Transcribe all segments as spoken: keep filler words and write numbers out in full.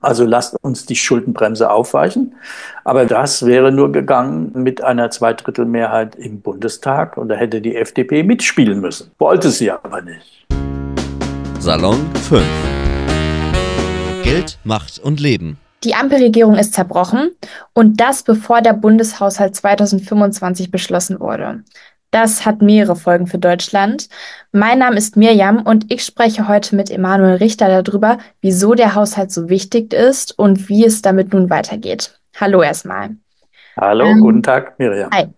Also lasst uns die Schuldenbremse aufweichen. Aber das wäre nur gegangen mit einer Zweidrittelmehrheit im Bundestag und da hätte die F D P mitspielen müssen. Wollte sie aber nicht. Salon fünf. Geld, Macht und Leben. Die Ampelregierung ist zerbrochen und das bevor der Bundeshaushalt zweitausendfünfundzwanzig beschlossen wurde. Das hat mehrere Folgen für Deutschland. Mein Name ist Mirjam und ich spreche heute mit Emanuel Richter darüber, wieso der Haushalt so wichtig ist und wie es damit nun weitergeht. Hallo erstmal. Hallo, guten Ähm, Tag, Miriam. Hi.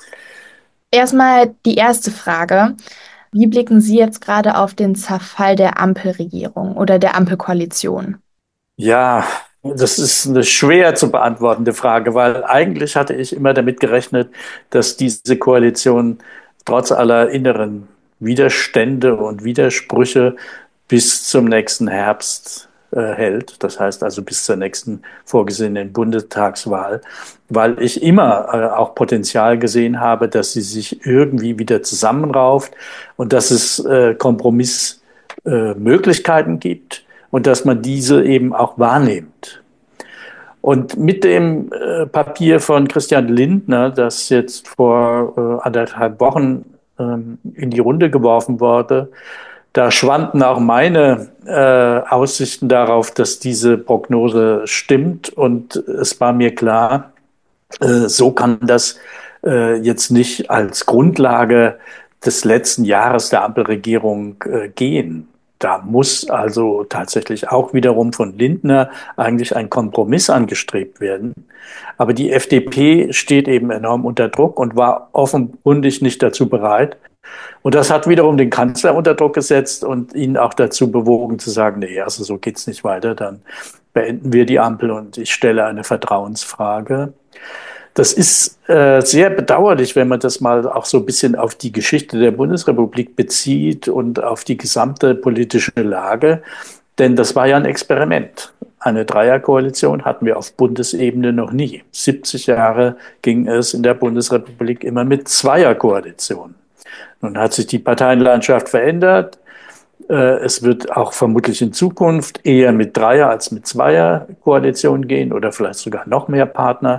Erstmal die erste Frage. Wie blicken Sie jetzt gerade auf den Zerfall der Ampelregierung oder der Ampelkoalition? Ja, das ist eine schwer zu beantwortende Frage, weil eigentlich hatte ich immer damit gerechnet, dass diese Koalition trotz aller inneren Widerstände und Widersprüche bis zum nächsten Herbst äh, hält. Das heißt also bis zur nächsten vorgesehenen Bundestagswahl, weil ich immer äh, auch Potenzial gesehen habe, dass sie sich irgendwie wieder zusammenrauft und dass es äh, Kompromissmöglichkeiten gibt und dass man diese eben auch wahrnimmt. Und mit dem äh, Papier von Christian Lindner, das jetzt vor äh, anderthalb Wochen ähm, in die Runde geworfen wurde, da schwanden auch meine äh, Aussichten darauf, dass diese Prognose stimmt. Und es war mir klar, äh, so kann das äh, jetzt nicht als Grundlage des letzten Jahres der Ampelregierung äh, gehen. Da muss also tatsächlich auch wiederum von Lindner eigentlich ein Kompromiss angestrebt werden. Aber die F D P steht eben enorm unter Druck und war offenkundig nicht dazu bereit. Und das hat wiederum den Kanzler unter Druck gesetzt und ihn auch dazu bewogen zu sagen, nee, also so geht's nicht weiter, dann beenden wir die Ampel und ich stelle eine Vertrauensfrage. Das ist äh, sehr bedauerlich, wenn man das mal auch so ein bisschen auf die Geschichte der Bundesrepublik bezieht und auf die gesamte politische Lage. Denn das war ja ein Experiment. Eine Dreierkoalition hatten wir auf Bundesebene noch nie. siebzig Jahre ging es in der Bundesrepublik immer mit Zweierkoalitionen. Nun hat sich die Parteienlandschaft verändert. Äh, Es wird auch vermutlich in Zukunft eher mit Dreier- als mit Zweierkoalitionen gehen oder vielleicht sogar noch mehr Partner.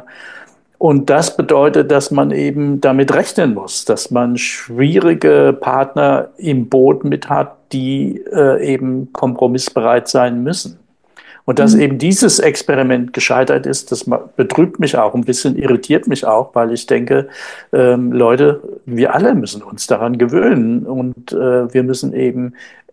Und das bedeutet, dass man eben damit rechnen muss, dass man schwierige Partner im Boot mit hat, die äh, eben kompromissbereit sein müssen. Und dass Mhm. eben dieses Experiment gescheitert ist, das betrübt mich auch ein bisschen, irritiert mich auch, weil ich denke, ähm, Leute, wir alle müssen uns daran gewöhnen und äh, wir müssen eben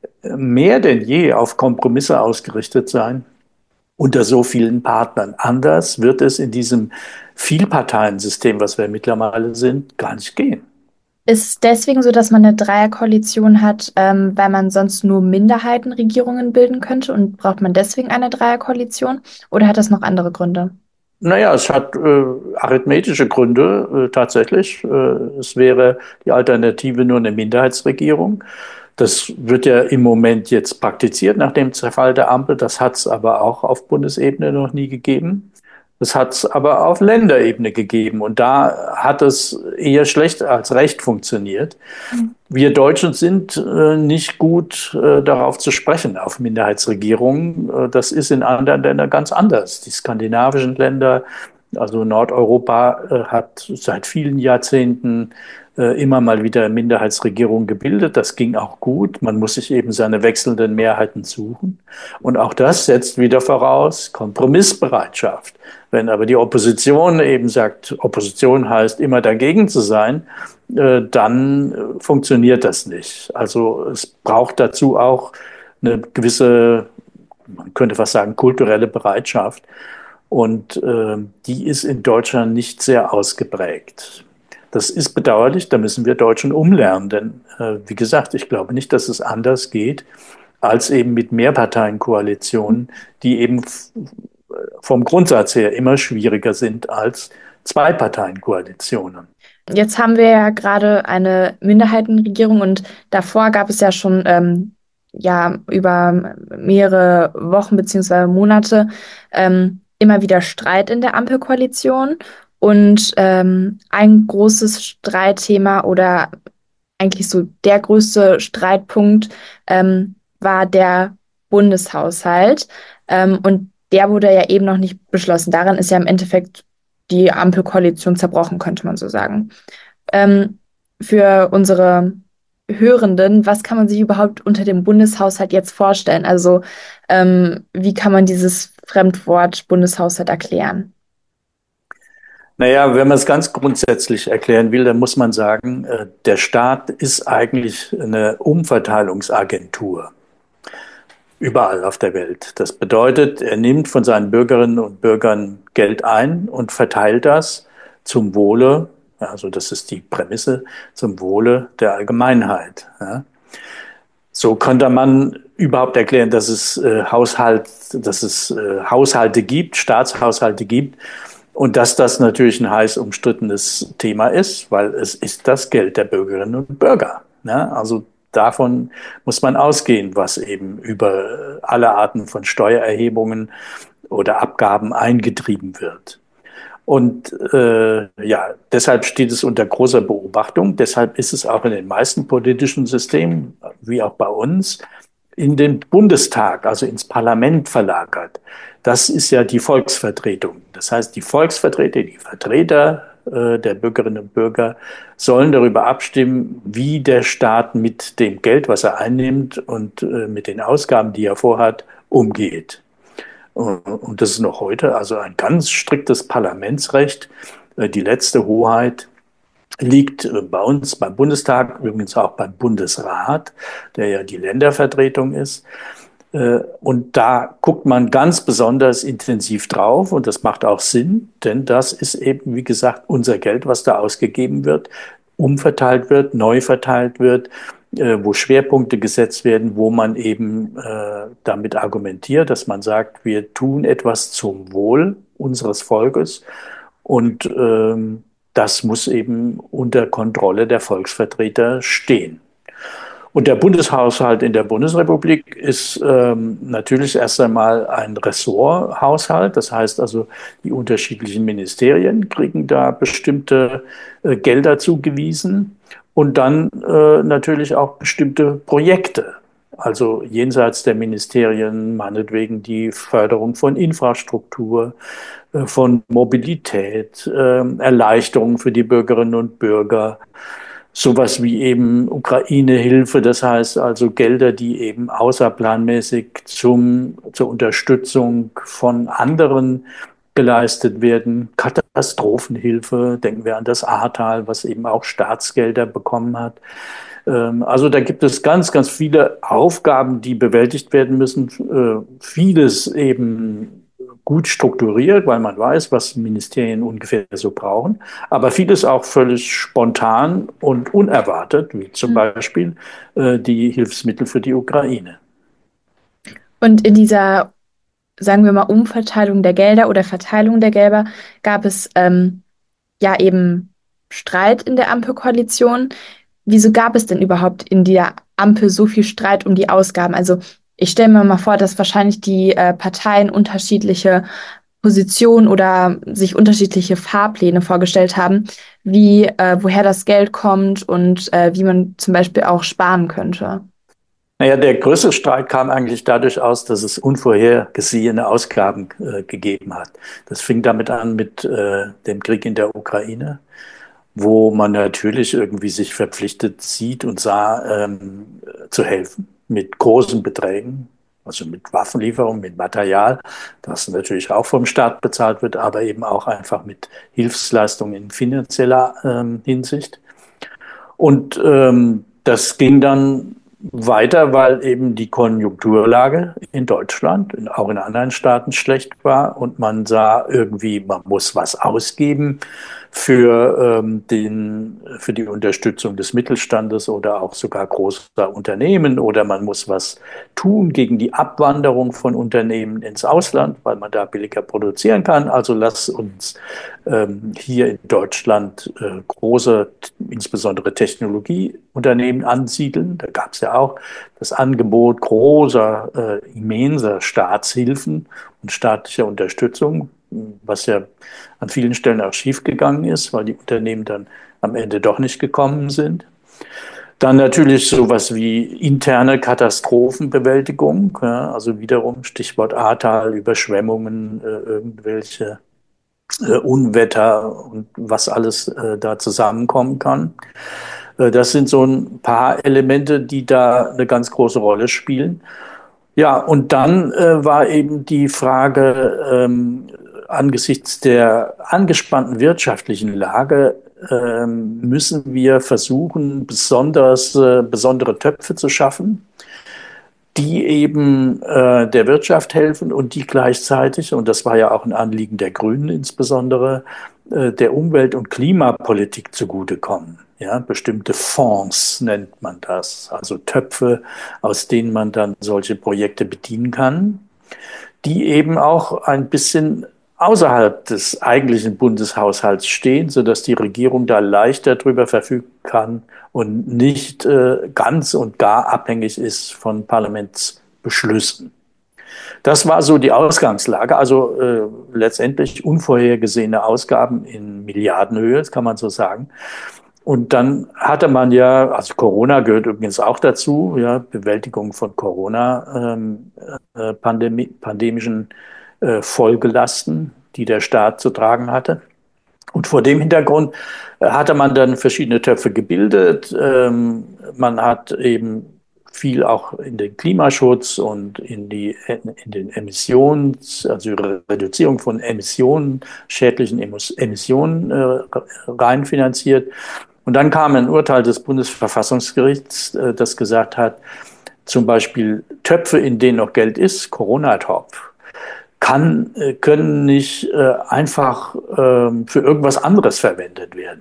mehr denn je auf Kompromisse ausgerichtet sein unter so vielen Partnern. Anders wird es in diesem Vielparteiensystem, was wir mittlerweile sind, gar nicht gehen. Ist es deswegen so, dass man eine Dreierkoalition hat, ähm, weil man sonst nur Minderheitenregierungen bilden könnte und braucht man deswegen eine Dreierkoalition? Oder hat das noch andere Gründe? Naja, es hat äh, arithmetische Gründe äh, tatsächlich. Äh, es wäre die Alternative nur eine Minderheitsregierung. Das wird ja im Moment jetzt praktiziert nach dem Zerfall der Ampel. Das hat es aber auch auf Bundesebene noch nie gegeben. Das hat es aber auf Länderebene gegeben. Und da hat es eher schlecht als recht funktioniert. Mhm. Wir Deutschen sind äh, nicht gut äh, darauf zu sprechen, auf Minderheitsregierungen. Äh, das ist in anderen Ländern ganz anders. Die skandinavischen Länder, also Nordeuropa, äh, hat seit vielen Jahrzehnten äh, immer mal wieder Minderheitsregierungen gebildet. Das ging auch gut. Man muss sich eben seine wechselnden Mehrheiten suchen. Und auch das setzt wieder voraus Kompromissbereitschaft. Wenn aber die Opposition eben sagt, Opposition heißt immer dagegen zu sein, äh, dann äh, funktioniert das nicht. Also es braucht dazu auch eine gewisse, man könnte fast sagen, kulturelle Bereitschaft. Und äh, die ist in Deutschland nicht sehr ausgeprägt. Das ist bedauerlich, da müssen wir Deutschen umlernen. Denn äh, wie gesagt, ich glaube nicht, dass es anders geht, als eben mit Mehrparteienkoalitionen, die eben vom Grundsatz her immer schwieriger sind als Zwei-Parteien-Koalitionen. Jetzt haben wir ja gerade eine Minderheitenregierung und davor gab es ja schon ähm, ja über mehrere Wochen beziehungsweise Monate ähm, immer wieder Streit in der Ampelkoalition. Und ähm, ein großes Streitthema oder eigentlich so der größte Streitpunkt ähm, war der Bundeshaushalt. Ähm, und der wurde ja eben noch nicht beschlossen. Daran ist ja im Endeffekt die Ampelkoalition zerbrochen, könnte man so sagen. Ähm, für unsere Hörenden, was kann man sich überhaupt unter dem Bundeshaushalt jetzt vorstellen? Also, ähm, wie kann man dieses Fremdwort Bundeshaushalt erklären? Naja, wenn man es ganz grundsätzlich erklären will, dann muss man sagen, äh, der Staat ist eigentlich eine Umverteilungsagentur überall auf der Welt. Das bedeutet, er nimmt von seinen Bürgerinnen und Bürgern Geld ein und verteilt das zum Wohle, ja, also das ist die Prämisse, zum Wohle der Allgemeinheit. Ja. So könnte man überhaupt erklären, dass es äh, Haushalt, dass es äh, Haushalte gibt, Staatshaushalte gibt und dass das natürlich ein heiß umstrittenes Thema ist, weil es ist das Geld der Bürgerinnen und Bürger. Ne? Also davon muss man ausgehen, was eben über alle Arten von Steuererhebungen oder Abgaben eingetrieben wird. Und äh, ja, deshalb steht es unter großer Beobachtung. Deshalb ist es auch in den meisten politischen Systemen, wie auch bei uns, in den Bundestag, also ins Parlament verlagert. Das ist ja die Volksvertretung. Das heißt, die Volksvertreter, die Vertreter äh, der Bürgerinnen und Bürger sollen darüber abstimmen, wie der Staat mit dem Geld, was er einnimmt und äh, mit den Ausgaben, die er vorhat, umgeht. Und das ist noch heute also ein ganz striktes Parlamentsrecht. Die letzte Hoheit liegt bei uns beim Bundestag, übrigens auch beim Bundesrat, der ja die Ländervertretung ist. Und da guckt man ganz besonders intensiv drauf und das macht auch Sinn, denn das ist eben, wie gesagt, unser Geld, was da ausgegeben wird, umverteilt wird, neu verteilt wird, äh, wo Schwerpunkte gesetzt werden, wo man eben äh, damit argumentiert, dass man sagt, wir tun etwas zum Wohl unseres Volkes und ähm, das muss eben unter Kontrolle der Volksvertreter stehen. Und der Bundeshaushalt in der Bundesrepublik ist ähm, natürlich erst einmal ein Ressorthaushalt. Das heißt also, die unterschiedlichen Ministerien kriegen da bestimmte äh, Gelder zugewiesen und dann äh, natürlich auch bestimmte Projekte. Also jenseits der Ministerien, meinetwegen die Förderung von Infrastruktur, äh, von Mobilität, äh, Erleichterungen für die Bürgerinnen und Bürger, sowas wie eben Ukraine-Hilfe, das heißt also Gelder, die eben außerplanmäßig zum, zur Unterstützung von anderen geleistet werden. Katastrophenhilfe, denken wir an das Ahrtal, was eben auch Staatsgelder bekommen hat. Ähm, Also da gibt es ganz, ganz viele Aufgaben, die bewältigt werden müssen. Äh, Vieles eben gut strukturiert, weil man weiß, was Ministerien ungefähr so brauchen, aber vieles auch völlig spontan und unerwartet, wie zum Beispiel äh, die Hilfsmittel für die Ukraine. Und in dieser, sagen wir mal, Umverteilung der Gelder oder Verteilung der Gelder gab es ähm, ja eben Streit in der Ampelkoalition. Wieso gab es denn überhaupt in der Ampel so viel Streit um die Ausgaben? Also ich stelle mir mal vor, dass wahrscheinlich die äh, Parteien unterschiedliche Positionen oder sich unterschiedliche Fahrpläne vorgestellt haben, wie, äh, woher das Geld kommt und äh, wie man zum Beispiel auch sparen könnte. Naja, der größte Streit kam eigentlich dadurch aus, dass es unvorhergesehene Ausgaben äh, gegeben hat. Das fing damit an mit äh, dem Krieg in der Ukraine, wo man natürlich irgendwie sich verpflichtet sieht und sah, ähm, zu helfen mit großen Beträgen, also mit Waffenlieferungen, mit Material, das natürlich auch vom Staat bezahlt wird, aber eben auch einfach mit Hilfsleistungen in finanzieller ähm, Hinsicht. Und ähm, das ging dann weiter, weil eben die Konjunkturlage in Deutschland, in, auch in anderen Staaten schlecht war und man sah irgendwie, man muss was ausgeben für, ähm, den, für die Unterstützung des Mittelstandes oder auch sogar großer Unternehmen oder man muss was tun gegen die Abwanderung von Unternehmen ins Ausland, weil man da billiger produzieren kann. Also lass uns ähm, hier in Deutschland äh, große, insbesondere Technologieunternehmen ansiedeln. Da gab es ja auch das Angebot großer, äh, immenser Staatshilfen und staatlicher Unterstützung, was ja an vielen Stellen auch schiefgegangen ist, weil die Unternehmen dann am Ende doch nicht gekommen sind. Dann natürlich sowas wie interne Katastrophenbewältigung, ja, also wiederum Stichwort Ahrtal, Überschwemmungen, äh, irgendwelche äh, Unwetter und was alles äh, da zusammenkommen kann. Äh, das sind so ein paar Elemente, die da eine ganz große Rolle spielen. Ja, und dann äh, war eben die Frage, ähm, angesichts der angespannten wirtschaftlichen Lage, ähm, müssen wir versuchen, besonders, äh, besondere Töpfe zu schaffen, die eben äh, der Wirtschaft helfen und die gleichzeitig, und das war ja auch ein Anliegen der Grünen insbesondere, äh, der Umwelt- und Klimapolitik zugutekommen. Ja, bestimmte Fonds nennt man das, also Töpfe, aus denen man dann solche Projekte bedienen kann, die eben auch ein bisschen außerhalb des eigentlichen Bundeshaushalts stehen, sodass die Regierung da leichter drüber verfügen kann und nicht äh, ganz und gar abhängig ist von Parlamentsbeschlüssen. Das war so die Ausgangslage, also äh, letztendlich unvorhergesehene Ausgaben in Milliardenhöhe, das kann man so sagen. Und dann hatte man ja, also Corona gehört übrigens auch dazu, ja, Bewältigung von Corona, ähm, äh, Pandemie, pandemischen äh, Folgelasten, die der Staat zu tragen hatte. Und vor dem Hintergrund äh, hatte man dann verschiedene Töpfe gebildet. Ähm, man hat eben viel auch in den Klimaschutz und in die in den Emissions, also Reduzierung von Emissionen, schädlichen Emissionen äh, rein finanziert. Und dann kam ein Urteil des Bundesverfassungsgerichts, äh, das gesagt hat, zum Beispiel Töpfe, in denen noch Geld ist, Corona-Topf, kann, äh, können nicht äh, einfach ähm, für irgendwas anderes verwendet werden.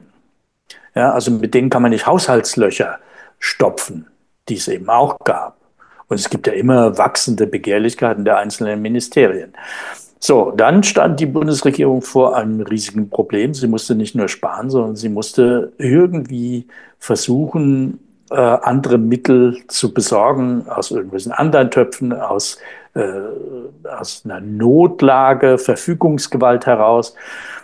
Ja, also mit denen kann man nicht Haushaltslöcher stopfen, die es eben auch gab. Und es gibt ja immer wachsende Begehrlichkeiten der einzelnen Ministerien. So, dann stand die Bundesregierung vor einem riesigen Problem. Sie musste nicht nur sparen, sondern sie musste irgendwie versuchen, äh, andere Mittel zu besorgen aus irgendwelchen anderen Töpfen, aus, äh, aus einer Notlage, Verfügungsgewalt heraus.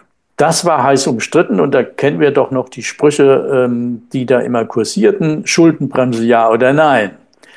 Das war heiß umstritten und da kennen wir doch noch die Sprüche, ähm, die da immer kursierten, Schuldenbremse ja oder nein.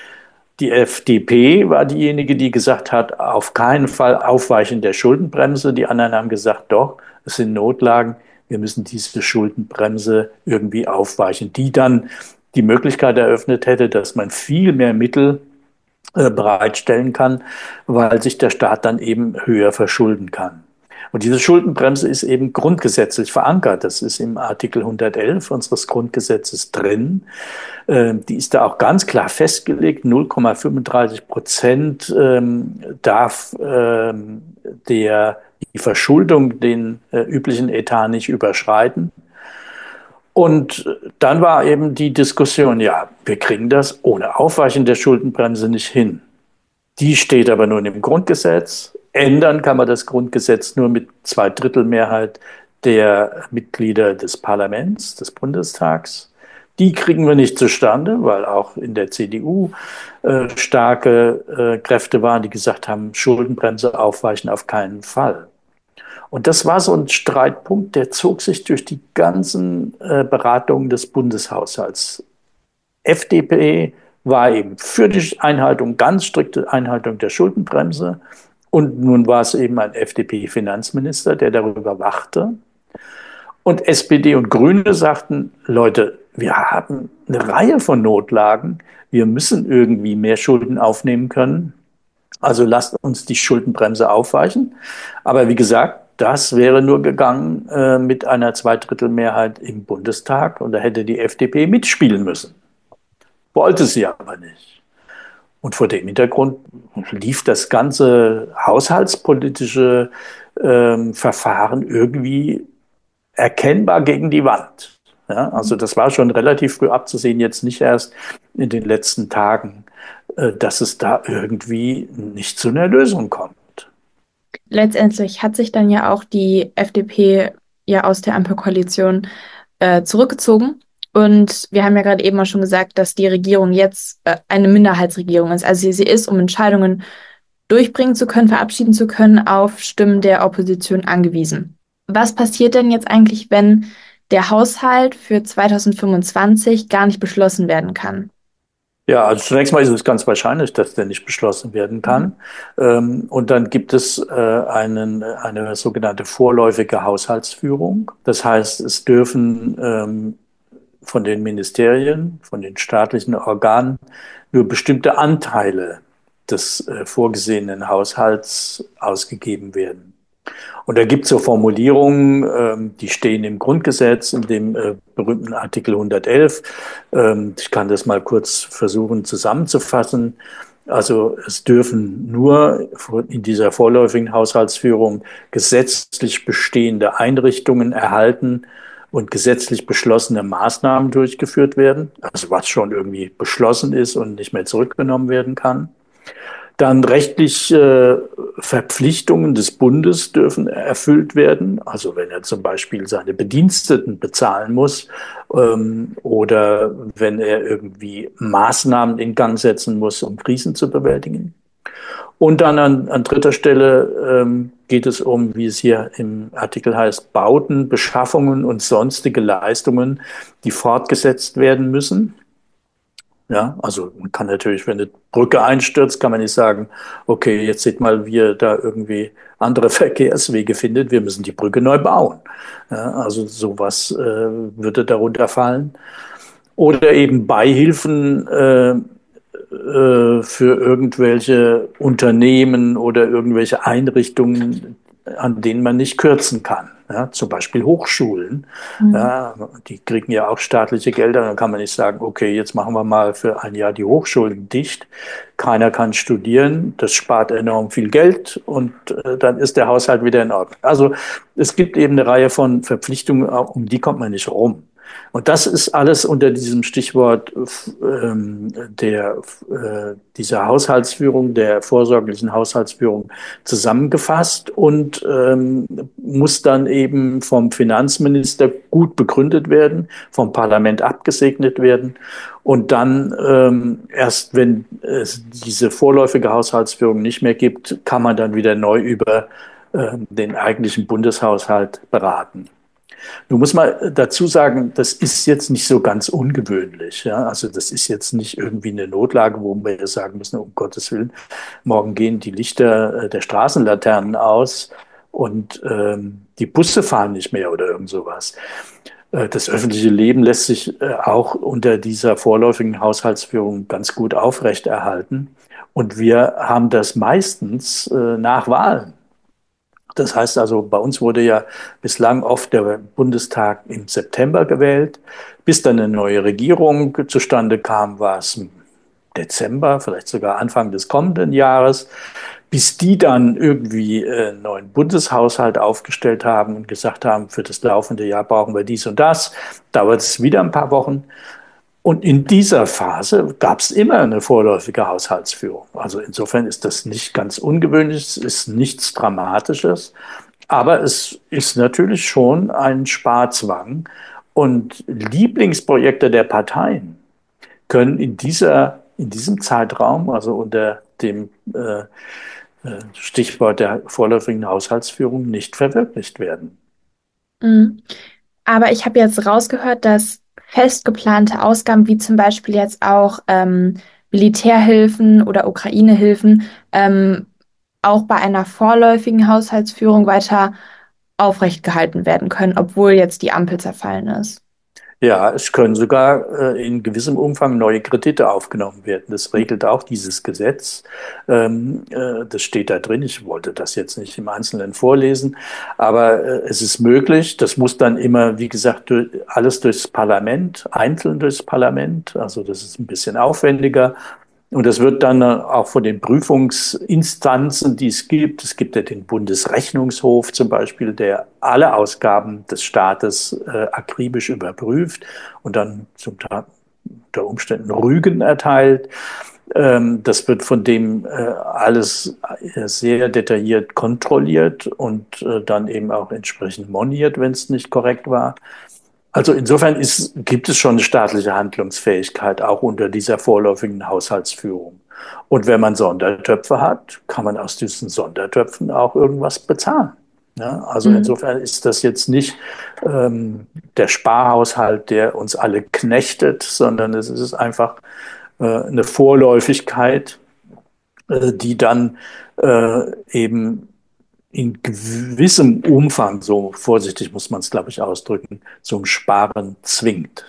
Die F D P war diejenige, die gesagt hat, auf keinen Fall Aufweichen der Schuldenbremse. Die anderen haben gesagt, doch, es sind Notlagen, wir müssen diese Schuldenbremse irgendwie aufweichen, die dann die Möglichkeit eröffnet hätte, dass man viel mehr Mittel äh, bereitstellen kann, weil sich der Staat dann eben höher verschulden kann. Und diese Schuldenbremse ist eben grundgesetzlich verankert. Das ist im Artikel hundertelf unseres Grundgesetzes drin. Ähm, die ist da auch ganz klar festgelegt. null Komma fünfunddreißig Prozent ähm, darf ähm, der, die Verschuldung den äh, üblichen Etat nicht überschreiten. Und dann war eben die Diskussion, ja, wir kriegen das ohne Aufweichen der Schuldenbremse nicht hin. Die steht aber nun im Grundgesetz. Ändern kann man das Grundgesetz nur mit Zweidrittelmehrheit der Mitglieder des Parlaments, des Bundestags. Die kriegen wir nicht zustande, weil auch in der C D U äh, starke äh, Kräfte waren, die gesagt haben, Schuldenbremse aufweichen auf keinen Fall. Und das war so ein Streitpunkt, der zog sich durch die ganzen äh, Beratungen des Bundeshaushalts. F D P war eben für die Einhaltung, ganz strikte Einhaltung der Schuldenbremse. Und nun war es eben ein F D P-Finanzminister, der darüber wachte. Und S P D und Grüne sagten, Leute, wir haben eine Reihe von Notlagen. Wir müssen irgendwie mehr Schulden aufnehmen können. Also lasst uns die Schuldenbremse aufweichen. Aber wie gesagt, das wäre nur gegangen äh, mit einer Zweidrittelmehrheit im Bundestag. Und da hätte die F D P mitspielen müssen. Wollte sie aber nicht. Und vor dem Hintergrund lief das ganze haushaltspolitische ähm, Verfahren irgendwie erkennbar gegen die Wand. Ja, also das war schon relativ früh abzusehen, jetzt nicht erst in den letzten Tagen, äh, dass es da irgendwie nicht zu einer Lösung kommt. Letztendlich hat sich dann ja auch die F D P ja aus der Ampelkoalition äh, zurückgezogen. Und wir haben ja gerade eben auch schon gesagt, dass die Regierung jetzt äh, eine Minderheitsregierung ist. Also sie, sie ist, um Entscheidungen durchbringen zu können, verabschieden zu können, auf Stimmen der Opposition angewiesen. Was passiert denn jetzt eigentlich, wenn der Haushalt für zweitausendfünfundzwanzig gar nicht beschlossen werden kann. Ja, also zunächst mal ist es ganz wahrscheinlich, dass der nicht beschlossen werden Mhm. kann. Ähm, und dann gibt es äh, einen, eine sogenannte vorläufige Haushaltsführung. Das heißt, es dürfen ähm, von den Ministerien, von den staatlichen Organen nur bestimmte Anteile des äh, vorgesehenen Haushalts ausgegeben werden. Und da gibt es so Formulierungen, ähm, die stehen im Grundgesetz, in dem äh, berühmten Artikel hundertelf. Ähm, ich kann das mal kurz versuchen zusammenzufassen. Also es dürfen nur in dieser vorläufigen Haushaltsführung gesetzlich bestehende Einrichtungen erhalten und gesetzlich beschlossene Maßnahmen durchgeführt werden, also was schon irgendwie beschlossen ist und nicht mehr zurückgenommen werden kann. Dann rechtliche äh, Verpflichtungen des Bundes dürfen erfüllt werden. Also wenn er zum Beispiel seine Bediensteten bezahlen muss ähm, oder wenn er irgendwie Maßnahmen in Gang setzen muss, um Krisen zu bewältigen. Und dann an, an dritter Stelle ähm, geht es um, wie es hier im Artikel heißt, Bauten, Beschaffungen und sonstige Leistungen, die fortgesetzt werden müssen. Ja, also man kann natürlich, wenn eine Brücke einstürzt, kann man nicht sagen, okay, jetzt seht mal, wie ihr da irgendwie andere Verkehrswege findet, wir müssen die Brücke neu bauen. Ja, also sowas äh, würde darunter fallen. Oder eben Beihilfen äh, äh, für irgendwelche Unternehmen oder irgendwelche Einrichtungen, an denen man nicht kürzen kann. Ja, zum Beispiel Hochschulen. Mhm. Ja, die kriegen ja auch staatliche Gelder. Dann kann man nicht sagen, okay, jetzt machen wir mal für ein Jahr die Hochschulen dicht. Keiner kann studieren. Das spart enorm viel Geld und äh, dann ist der Haushalt wieder in Ordnung. Also es gibt eben eine Reihe von Verpflichtungen, um die kommt man nicht rum. Und das ist alles unter diesem Stichwort ähm, der, äh, dieser Haushaltsführung, der vorsorglichen Haushaltsführung zusammengefasst und ähm, muss dann eben vom Finanzminister gut begründet werden, vom Parlament abgesegnet werden. Und dann ähm, erst, wenn es diese vorläufige Haushaltsführung nicht mehr gibt, kann man dann wieder neu über äh, den eigentlichen Bundeshaushalt beraten. Nun muss man dazu sagen, das ist jetzt nicht so ganz ungewöhnlich. Ja? Also das ist jetzt nicht irgendwie eine Notlage, wo wir sagen müssen, um Gottes Willen, morgen gehen die Lichter äh, der Straßenlaternen aus und ähm, die Busse fahren nicht mehr oder irgend sowas. Äh, Das öffentliche Leben lässt sich äh, auch unter dieser vorläufigen Haushaltsführung ganz gut aufrechterhalten. Und wir haben das meistens äh, nach Wahlen. Das heißt also, bei uns wurde ja bislang oft der Bundestag im September gewählt. Bis dann eine neue Regierung zustande kam, war es im Dezember, vielleicht sogar Anfang des kommenden Jahres. Bis die dann irgendwie äh, einen neuen Bundeshaushalt aufgestellt haben und gesagt haben, für das laufende Jahr brauchen wir dies und das, dauert es wieder ein paar Wochen. Und in dieser Phase gab es immer eine vorläufige Haushaltsführung. Also insofern ist das nicht ganz ungewöhnlich, es ist nichts Dramatisches, aber es ist natürlich schon ein Sparzwang. Und Lieblingsprojekte der Parteien können in dieser, in diesem Zeitraum, also unter dem äh, äh, Stichwort der vorläufigen Haushaltsführung, nicht verwirklicht werden. Mhm. Aber ich habe jetzt rausgehört, dass fest geplante Ausgaben, wie zum Beispiel jetzt auch ähm, Militärhilfen oder Ukraine-Hilfen, ähm, auch bei einer vorläufigen Haushaltsführung weiter aufrecht gehalten werden können, obwohl jetzt die Ampel zerfallen ist. Ja, es können sogar äh, in gewissem Umfang neue Kredite aufgenommen werden. Das regelt auch dieses Gesetz. Ähm, äh, das steht da drin. Ich wollte das jetzt nicht im Einzelnen vorlesen, aber äh, es ist möglich. Das muss dann immer, wie gesagt, durch, alles durchs Parlament, einzeln durchs Parlament. Also das ist ein bisschen aufwendiger. Und das wird dann äh, auch von den Prüfungsinstanzen, die es gibt, es gibt ja den Bundesrechnungshof zum Beispiel, der alle Ausgaben des Staates äh, akribisch überprüft und dann zum Teil unter Umständen Rügen erteilt. Ähm, das wird von dem äh, alles äh, sehr detailliert kontrolliert und äh, dann eben auch entsprechend moniert, wenn es nicht korrekt war. Also insofern ist, gibt es schon eine staatliche Handlungsfähigkeit, auch unter dieser vorläufigen Haushaltsführung. Und wenn man Sondertöpfe hat, kann man aus diesen Sondertöpfen auch irgendwas bezahlen. Ja, also Mhm. insofern ist das jetzt nicht ähm, der Sparhaushalt, der uns alle knechtet, sondern es ist einfach äh, eine Vorläufigkeit, äh, die dann äh, eben in gewissem Umfang, so vorsichtig muss man es, glaube ich, ausdrücken, zum Sparen zwingt.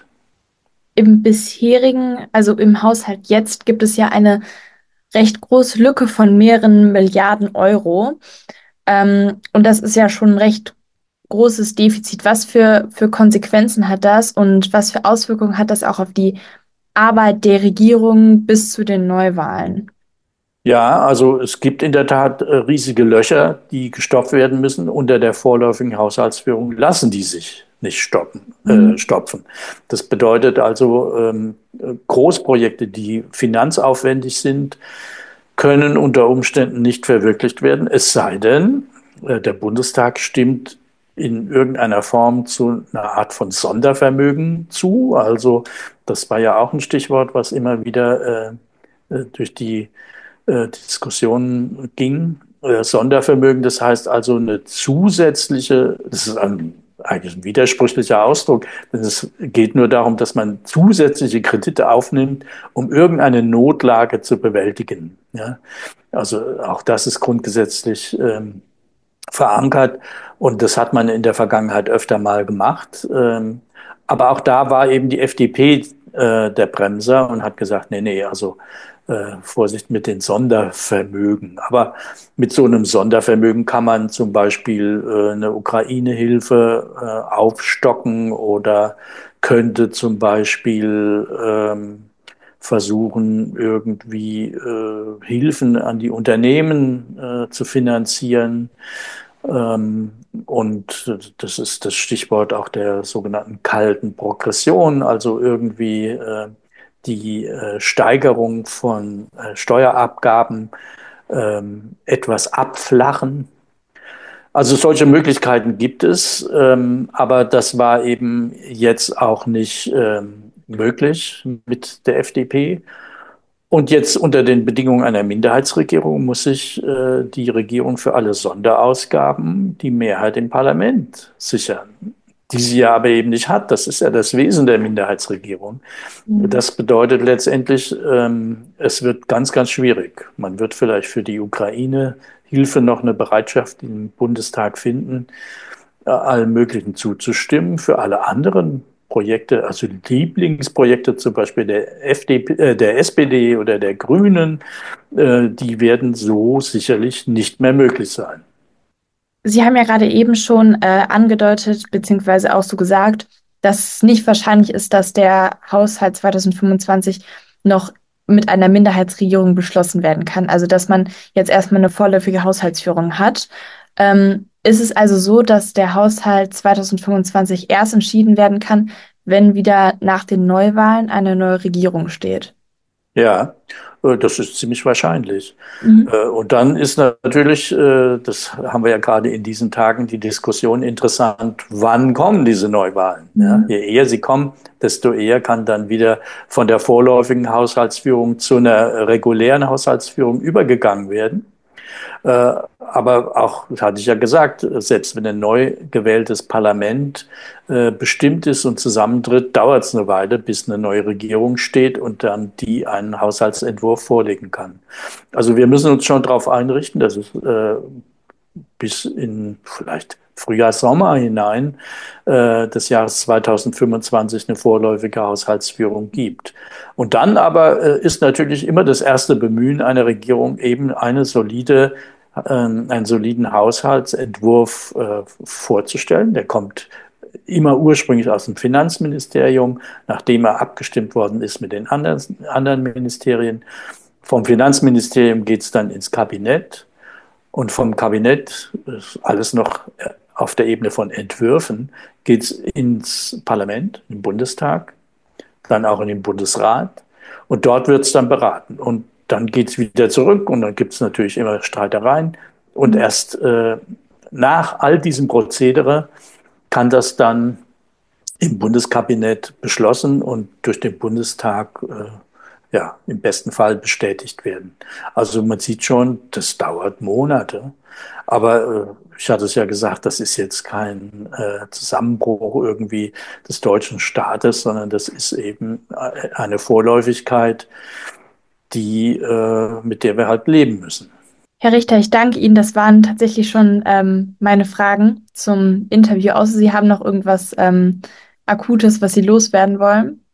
Im bisherigen, also im Haushalt jetzt, gibt es ja eine recht große Lücke von mehreren Milliarden Euro. Ähm, und das ist ja schon ein recht großes Defizit. Was für, für Konsequenzen hat das und was für Auswirkungen hat das auch auf die Arbeit der Regierung bis zu den Neuwahlen? Ja, also es gibt in der Tat äh, riesige Löcher, die gestopft werden müssen. Unter der vorläufigen Haushaltsführung lassen die sich nicht stoppen, äh, Mhm. stopfen. Das bedeutet also, ähm, Großprojekte, die finanzaufwendig sind, können unter Umständen nicht verwirklicht werden, es sei denn, äh, der Bundestag stimmt in irgendeiner Form zu einer Art von Sondervermögen zu. Also das war ja auch ein Stichwort, was immer wieder äh, äh, durch die äh, Diskussionen ging. Äh, Sondervermögen, das heißt also eine zusätzliche, das ist ein, eigentlich ein widersprüchlicher Ausdruck, denn es geht nur darum, dass man zusätzliche Kredite aufnimmt, um irgendeine Notlage zu bewältigen. Ja? Also auch das ist grundgesetzlich ähm, verankert und das hat man in der Vergangenheit öfter mal gemacht. Ähm, aber auch da war eben die F D P äh, der Bremser und hat gesagt, nee, nee, also äh, Vorsicht mit den Sondervermögen. Aber mit so einem Sondervermögen kann man zum Beispiel äh, eine Ukraine-Hilfe äh, aufstocken oder könnte zum Beispiel ähm, versuchen, irgendwie äh, Hilfen an die Unternehmen äh, zu finanzieren. Ähm, und das ist das Stichwort auch der sogenannten kalten Progression, also irgendwie äh, die äh, Steigerung von äh, Steuerabgaben ähm, etwas abflachen. Also solche Möglichkeiten gibt es, ähm, aber das war eben jetzt auch nicht ähm, möglich mit der F D P. Und jetzt unter den Bedingungen einer Minderheitsregierung muss sich äh, die Regierung für alle Sonderausgaben die Mehrheit im Parlament sichern, die sie ja aber eben nicht hat. Das ist ja das Wesen der Minderheitsregierung. Mhm. Das bedeutet letztendlich, ähm, es wird ganz, ganz schwierig. Man wird vielleicht für die Ukraine Hilfe noch eine Bereitschaft im Bundestag finden, äh, allen möglichen zuzustimmen. Für alle anderen Projekte, also Lieblingsprojekte zum Beispiel der F D P, äh, der S P D oder der Grünen, äh, die werden so sicherlich nicht mehr möglich sein. Sie haben ja gerade eben schon äh, angedeutet, beziehungsweise auch so gesagt, dass es nicht wahrscheinlich ist, dass der Haushalt zwanzig fünfundzwanzig noch mit einer Minderheitsregierung beschlossen werden kann. Also, dass man jetzt erstmal eine vorläufige Haushaltsführung hat. Ähm, ist es also so, dass der Haushalt zwanzig fünfundzwanzig erst entschieden werden kann, wenn wieder nach den Neuwahlen eine neue Regierung steht? Ja, äh, das ist ziemlich wahrscheinlich. Mhm. Äh, Und dann ist natürlich, äh, das haben wir ja gerade in diesen Tagen, die Diskussion interessant, wann kommen diese Neuwahlen? Ja, Mhm. je eher sie kommen, desto eher kann dann wieder von der vorläufigen Haushaltsführung zu einer regulären Haushaltsführung übergegangen werden. Äh, aber auch, das hatte ich ja gesagt, selbst wenn ein neu gewähltes Parlament äh, bestimmt ist und zusammentritt, dauert es eine Weile, bis eine neue Regierung steht und dann die einen Haushaltsentwurf vorlegen kann. Also wir müssen uns schon darauf einrichten, dass es äh, bis in vielleicht Frühjahr, Sommer hinein äh, des Jahres zweitausendfünfundzwanzig eine vorläufige Haushaltsführung gibt. Und dann aber äh, ist natürlich immer das erste Bemühen einer Regierung eben eine solide, äh, einen soliden Haushaltsentwurf äh, vorzustellen. Der kommt immer ursprünglich aus dem Finanzministerium, nachdem er abgestimmt worden ist mit den anderen, anderen Ministerien. Vom Finanzministerium geht es dann ins Kabinett. Und vom Kabinett, ist alles noch auf der Ebene von Entwürfen, geht es ins Parlament, im Bundestag, dann auch in den Bundesrat. Und dort wird es dann beraten. Und dann geht es wieder zurück und dann gibt es natürlich immer Streitereien. Und Mhm. erst äh, nach all diesem Prozedere kann das dann im Bundeskabinett beschlossen und durch den Bundestag äh, ja, im besten Fall bestätigt werden. Also man sieht schon, das dauert Monate. Aber äh, ich hatte es ja gesagt, das ist jetzt kein äh, Zusammenbruch irgendwie des deutschen Staates, sondern das ist eben äh, eine Vorläufigkeit, die, äh, mit der wir halt leben müssen. Herr Richter, ich danke Ihnen. Das waren tatsächlich schon ähm, meine Fragen zum Interview. Außer Sie haben noch irgendwas ähm, Akutes, was Sie loswerden wollen.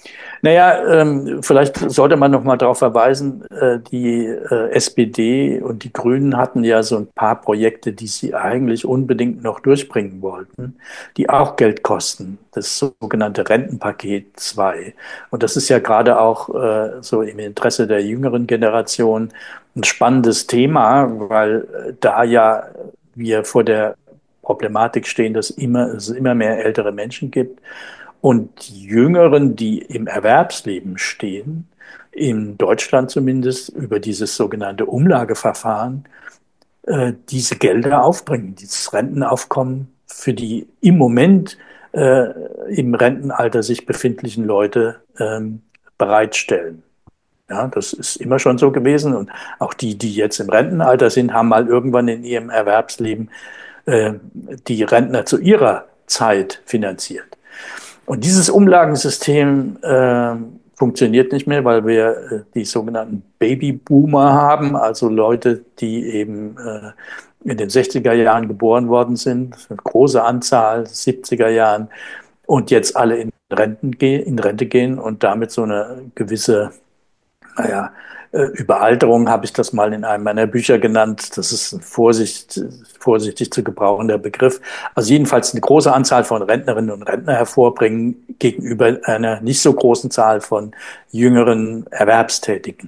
Naja, ähm, vielleicht sollte man noch mal darauf verweisen, äh, die äh, S P D und die Grünen hatten ja so ein paar Projekte, die sie eigentlich unbedingt noch durchbringen wollten, die auch Geld kosten. Das sogenannte Rentenpaket zwei. Und das ist ja gerade auch äh, so im Interesse der jüngeren Generation ein spannendes Thema, weil äh, da ja wir vor der Problematik stehen, dass immer, es immer mehr ältere Menschen gibt und die Jüngeren, die im Erwerbsleben stehen, in Deutschland zumindest über dieses sogenannte Umlageverfahren, äh, diese Gelder aufbringen, dieses Rentenaufkommen für die im Moment äh, im Rentenalter sich befindlichen Leute ähm, bereitstellen. Ja, das ist immer schon so gewesen. Und auch die, die jetzt im Rentenalter sind, haben mal irgendwann in ihrem Erwerbsleben äh, die Rentner zu ihrer Zeit finanziert. Und dieses Umlagensystem äh, funktioniert nicht mehr, weil wir äh, die sogenannten Babyboomer haben, also Leute, die eben äh, in den sechziger Jahren geboren worden sind, eine große Anzahl, siebziger Jahren, und jetzt alle in, Renten ge in Rente gehen und damit so eine gewisse, naja, äh, Überalterung habe ich das mal in einem meiner Bücher genannt. Das ist ein Vorsicht, vorsichtig zu gebrauchender Begriff. Also jedenfalls eine große Anzahl von Rentnerinnen und Rentner hervorbringen gegenüber einer nicht so großen Zahl von jüngeren Erwerbstätigen.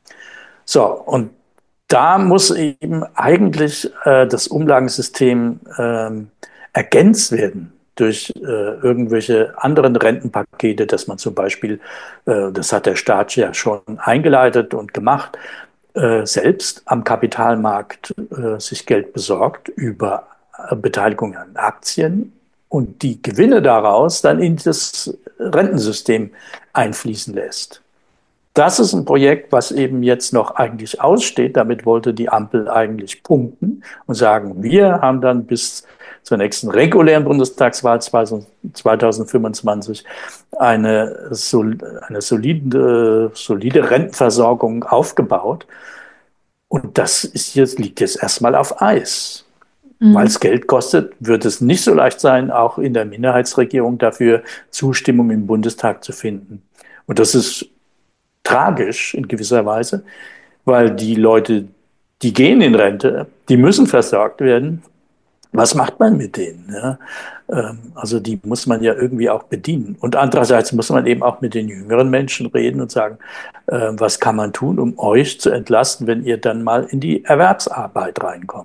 So, und da muss eben eigentlich äh, das Umlagensystem ähm, ergänzt werden durch äh, irgendwelche anderen Rentenpakete, dass man zum Beispiel, äh, das hat der Staat ja schon eingeleitet und gemacht, äh, selbst am Kapitalmarkt äh, sich Geld besorgt über äh, Beteiligung an Aktien und die Gewinne daraus dann in das Rentensystem einfließen lässt. Das ist ein Projekt, was eben jetzt noch eigentlich aussteht. Damit wollte die Ampel eigentlich punkten und sagen, wir haben dann bis zur nächsten regulären Bundestagswahl zweitausendfünfundzwanzig eine, sol eine solide, solide Rentenversorgung aufgebaut. Und das ist jetzt, liegt jetzt erstmal auf Eis. Weil Mhm. es Geld kostet, wird es nicht so leicht sein, auch in der Minderheitsregierung dafür Zustimmung im Bundestag zu finden. Und das ist tragisch in gewisser Weise, weil die Leute, die gehen in Rente, die müssen versorgt werden. Was macht man mit denen? Ja? Ähm, Also die muss man ja irgendwie auch bedienen. Und andererseits muss man eben auch mit den jüngeren Menschen reden und sagen, äh, was kann man tun, um euch zu entlasten, wenn ihr dann mal in die Erwerbsarbeit reinkommt?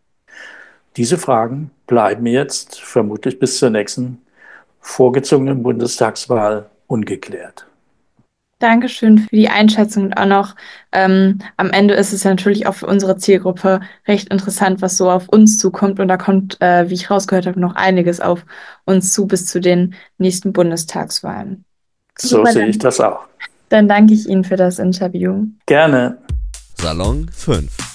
Diese Fragen bleiben jetzt vermutlich bis zur nächsten vorgezogenen Bundestagswahl ungeklärt. Dankeschön für die Einschätzung und auch noch, ähm, am Ende ist es ja natürlich auch für unsere Zielgruppe recht interessant, was so auf uns zukommt. Und da kommt, äh, wie ich rausgehört habe, noch einiges auf uns zu bis zu den nächsten Bundestagswahlen. So Super, sehe ich dann, das auch. dann danke ich Ihnen für das Interview. Gerne. Salon fünf.